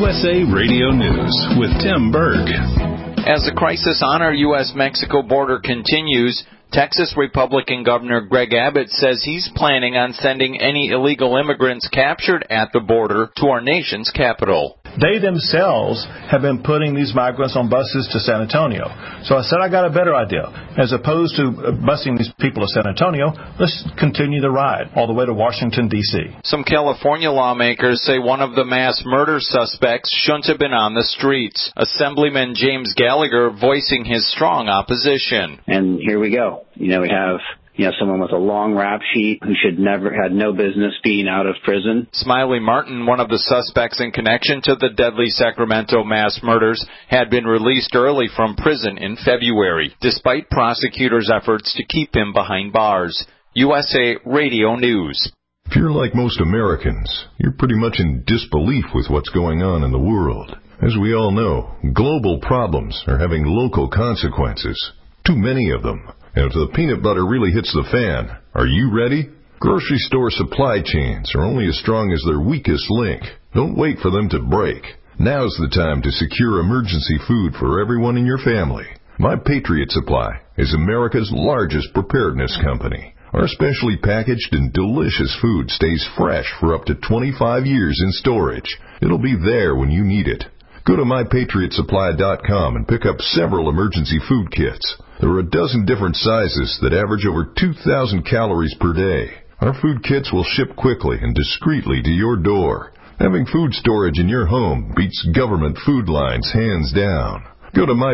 USA Radio News with Tim Berg. As the crisis on our U.S.-Mexico border continues, Texas Republican Governor Greg Abbott says he's planning on sending any illegal immigrants captured at the border to our nation's capital. They themselves have been putting these migrants on buses to San Antonio. So I said I got a better idea. As opposed to busing these people to San Antonio, let's continue the ride all the way to Washington, D.C. Some California lawmakers say one of the mass murder suspects shouldn't have been on the streets. Assemblyman James Gallagher voicing his strong opposition. And here we go. We have someone with a long rap sheet who had no business being out of prison. Smiley Martin, one of the suspects in connection to the deadly Sacramento mass murders, had been released early from prison in February, despite prosecutors' efforts to keep him behind bars. USA Radio News. If you're like most Americans, you're pretty much in disbelief with what's going on in the world. As we all know, global problems are having local consequences. Too many of them. And if the peanut butter really hits the fan, are you ready? Grocery store supply chains are only as strong as their weakest link. Don't wait for them to break. Now's the time to secure emergency food for everyone in your family. My Patriot Supply is America's largest preparedness company. Our specially packaged and delicious food stays fresh for up to 25 years in storage. It'll be there when you need it. Go to MyPatriotSupply.com and pick up several emergency food kits. There are a dozen different sizes that average over 2,000 calories per day. Our food kits will ship quickly and discreetly to your door. Having food storage in your home beats government food lines hands down. Go to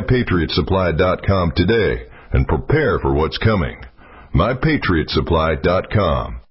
MyPatriotSupply.com today and prepare for what's coming. MyPatriotSupply.com.